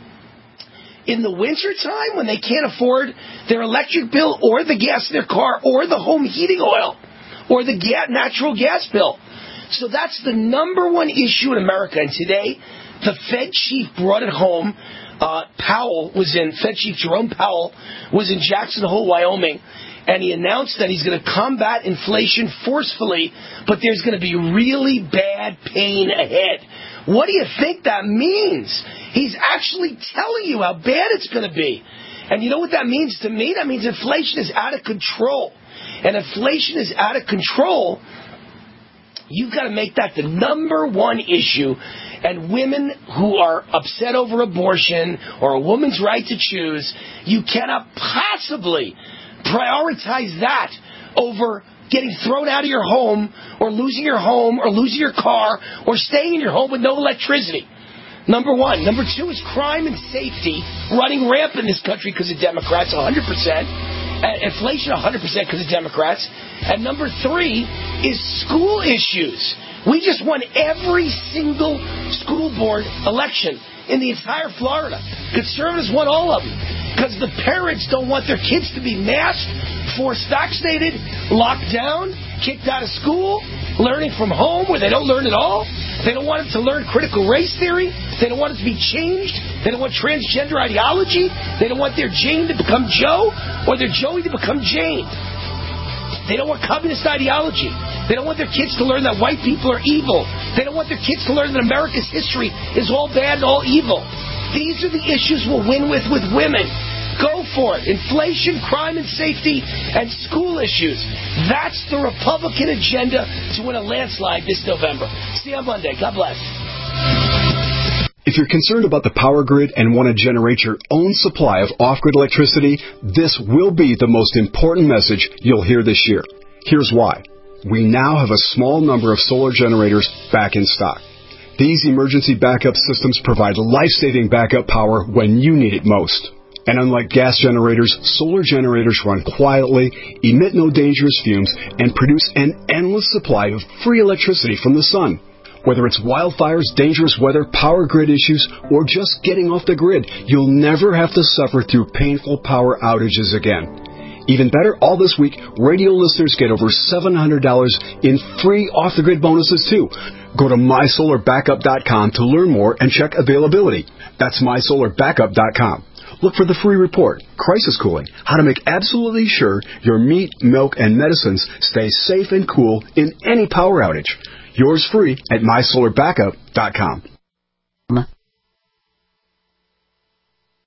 In the wintertime, when they can't afford their electric bill or the gas in their car or the home heating oil or the ga- natural gas bill. So that's the number one issue in America. And today, the Fed chief brought it home. Uh, Powell was in, Fed Chief Jerome Powell was in Jackson Hole, Wyoming, and he announced that he's going to combat inflation forcefully, but there's going to be really bad pain ahead. What do you think that means? He's actually telling you how bad it's going to be. And you know what that means to me? That means inflation is out of control. And inflation is out of control. You've got to make that the number one issue. And women who are upset over abortion or a woman's right to choose, you cannot possibly prioritize that over getting thrown out of your home or losing your home or losing your car or staying in your home with no electricity. Number one. Number two is crime and safety running rampant in this country because of Democrats, one hundred percent. Uh, inflation, one hundred percent because of Democrats. And number three is school issues. We just won every single school board election in the entire Florida. Conservatives won all of them because the parents don't want their kids to be masked, forced vaccinated, locked down, kicked out of school, learning from home where they don't learn at all. They don't want them to learn critical race theory. They don't want it to be changed. They don't want transgender ideology. They don't want their Jane to become Joe or their Joey to become Jane. They don't want communist ideology. They don't want their kids to learn that white people are evil. They don't want their kids to learn that America's history is all bad and all evil. These are the issues we'll win with with women. Go for it. Inflation, crime and safety, and school issues. That's the Republican agenda to win a landslide this November. See you on Monday. God bless. If you're concerned about the power grid and want to generate your own supply of off-grid electricity, this will be the most important message you'll hear this year. Here's why. We now have a small number of solar generators back in stock. These emergency backup systems provide life-saving backup power when you need it most. And unlike gas generators, solar generators run quietly, emit no dangerous fumes, and produce an endless supply of free electricity from the sun. Whether it's wildfires, dangerous weather, power grid issues, or just getting off the grid, you'll never have to suffer through painful power outages again. Even better, all this week, radio listeners get over seven hundred dollars in free off-the-grid bonuses, too. Go to my solar backup dot com to learn more and check availability. That's my solar backup dot com. Look for the free report, Crisis Cooling, how to make absolutely sure your meat, milk, and medicines stay safe and cool in any power outage. Yours free at my solar backup dot com.